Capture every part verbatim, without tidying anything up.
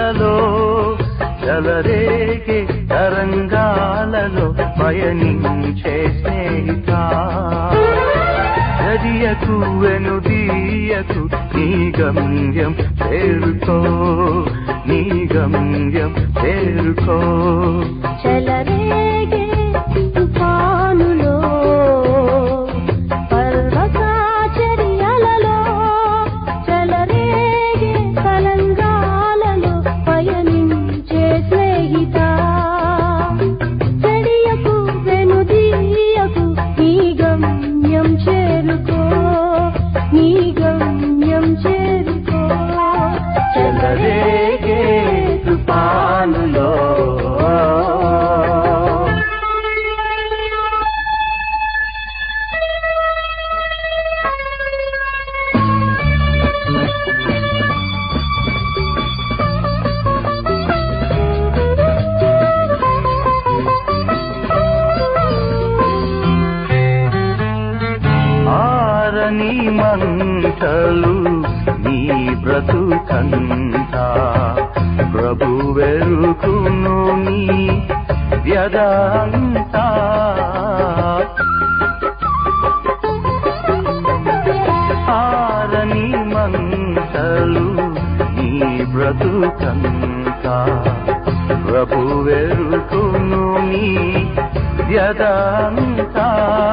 అలలో చెలరేగే తరంగాలలో పయనించే స్నేహిత గడియకు వెనుదీయకు నీ గమ్యం చేరుకో నీ గమ్యం చేరుకో చెలరేగే తుఫానులో పర్వతాచర్యలలో చెలరేగే తరంగాలలో పయనించే స్నేహిత గడియకు వెనుదీయకు నీ గమ్యం చేరుకో నీ గమ్యం చేరుకో చెలరేగే తుఫానులో ఆరని మంటలు నీ బ్రతుకంతా ప్రభు వెరుకును నీ వ్యదంతా ఆరని మంటలు నీ బ్రతుకంతా ప్రభు వెరుకును నీ వ్యదంతా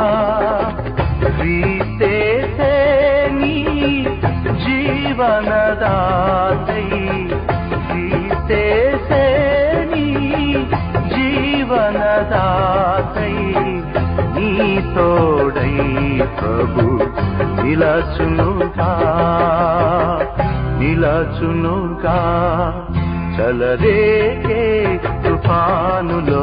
క్రీస్తేసే నీ జీవనదాతై క్రీస్తేసే నీ జీవనదాతై నీ తోడై ప్రభు నిలచునుగా నిలచునుగా చలరేగే తుఫానులో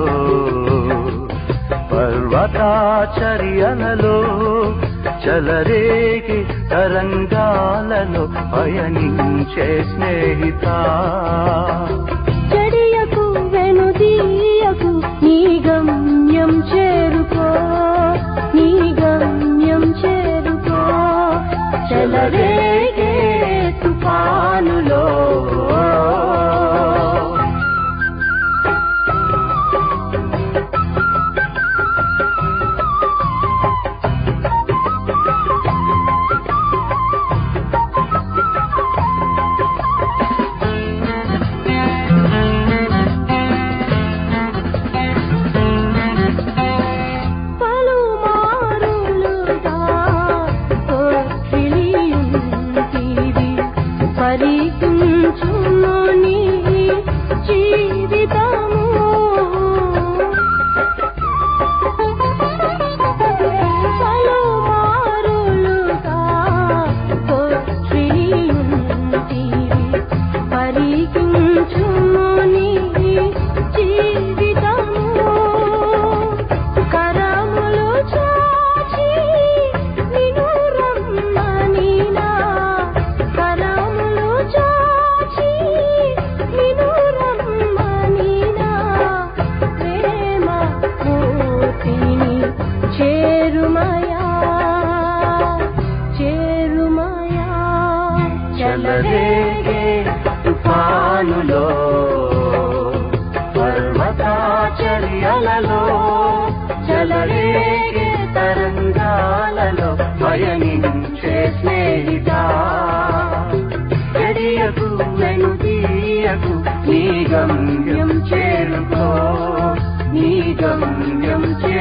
పర్వతాచర్యలలో చలరేగే తరంగాలలో పయనించే స్నేహిత గడియకు వెనుదీయకు నీ గమ్యం చేరుకో నీ గమ్యం చేరుకో చెలరేగే తుఫానులో పరికించుని జీవితము పలుమారులుగా కొట్టియుంటివి పరికించుని జీవితము కరములు చాచి నిన్ను రమ్మనినా కరములు చాచి నిన్ను రమ్మనినా ప్రేమ మూర్తిని చేరుమయా చేరుమయా చలరేగే తుఫానులో పర్వతాచర్యలలో చలరేగే తరంగాలలో పయనించే స్నేహిత గడియకు వెనుదీయకు నీ గమ్యం చేరుకో నీ గమ్యం చేరుకో